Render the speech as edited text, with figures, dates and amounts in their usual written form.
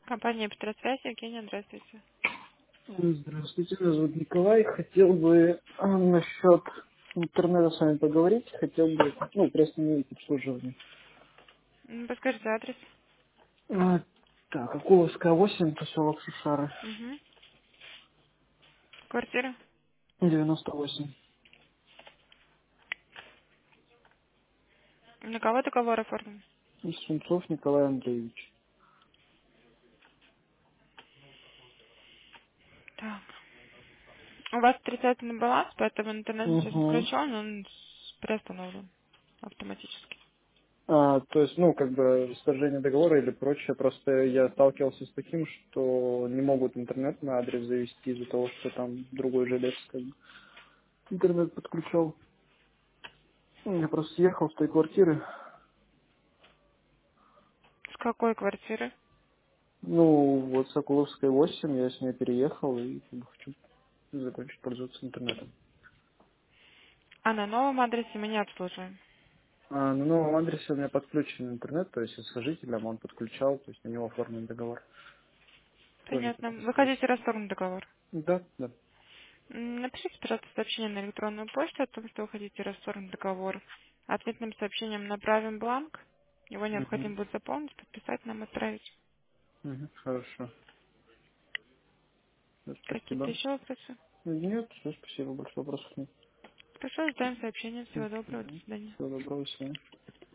Компания Петросвязь, Евгения, здравствуйте. Здравствуйте, меня зовут Николай. Хотел бы насчет интернета с вами поговорить. Хотел бы, приостановить обслуживание. Подскажите адрес. А, так, Акуловская 8, поселок Сушары, Угу. Квартира. 98. На кого договор оформлен? Сунцов Николай Андреевич. Так. У вас отрицательный баланс, поэтому интернет сейчас Угу. включен, он приостановлен автоматически. То есть, свержение договора или прочее. Просто я сталкивался с таким, что не могут интернет на адрес завести из-за того, что там другой жилец интернет подключал. Я просто съехал с той квартиры. С какой квартиры? Вот Соколовская 8, я с ней переехал и хочу закончить пользоваться интернетом. А на новом адресе мы не обслуживаем. На новом адресе у меня подключен интернет, то есть с сожителем он подключал, то есть на него оформлен договор. Тоже Понятно. как-то Вы связь. хотите расторгнуть договор? Да, да. Напишите, пожалуйста, сообщение на электронную почту о том, что вы хотите расторгнуть договор. Ответным сообщением направим бланк. Его Угу. необходимо будет заполнить, подписать, нам отправить. Угу. Хорошо. Всё, Какие-то спасибо. еще вопросы? Нет, все, спасибо, больше вопросов нет. Хорошо, ждаем сообщения. Всего доброго, до Мгм. свидания. Всего доброго, до свидания.